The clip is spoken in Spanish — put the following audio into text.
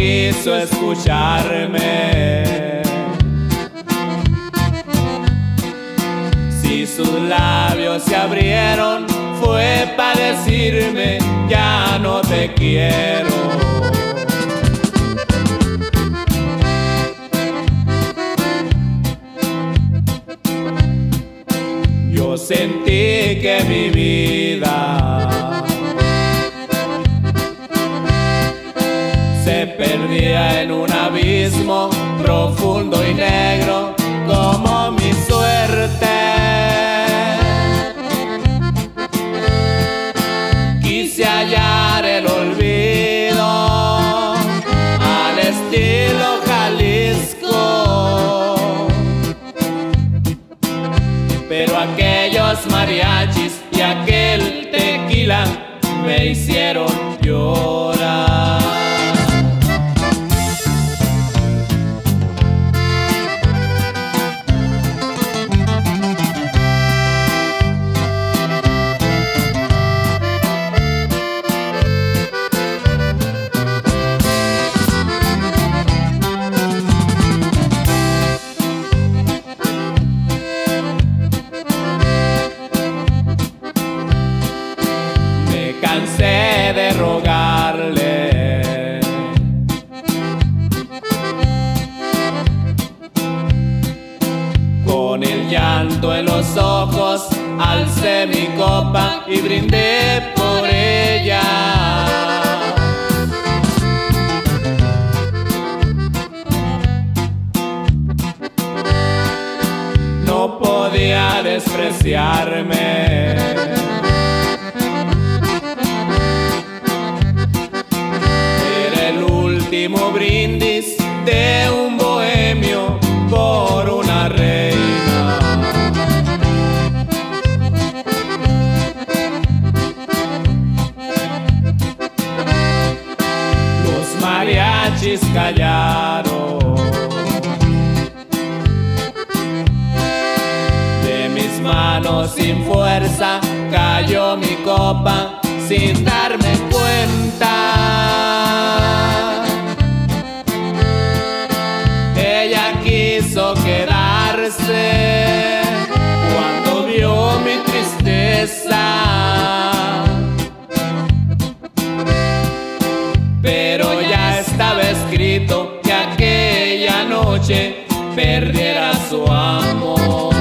quiso escucharme. Si sus labios se abrieron, fue para decirme: ya no te quiero. Yo sentí que mi vida se perdía en un abismo profundo y negro como mi suerte. Quise hallar el olvido al estilo Jalisco, pero aquellos mariachis y aquel tequila me hicieron llorar. Cansé de rogarle, con el llanto en los ojos alcé mi copa y brindé por ella. No podía despreciarme. Último brindis de un bohemio por una reina. Los mariachis callaron. De mis manos sin fuerza cayó mi copa sin darme cuenta. Quiso quedarse cuando vio mi tristeza, pero ya estaba escrito que aquella noche perdiera su amor.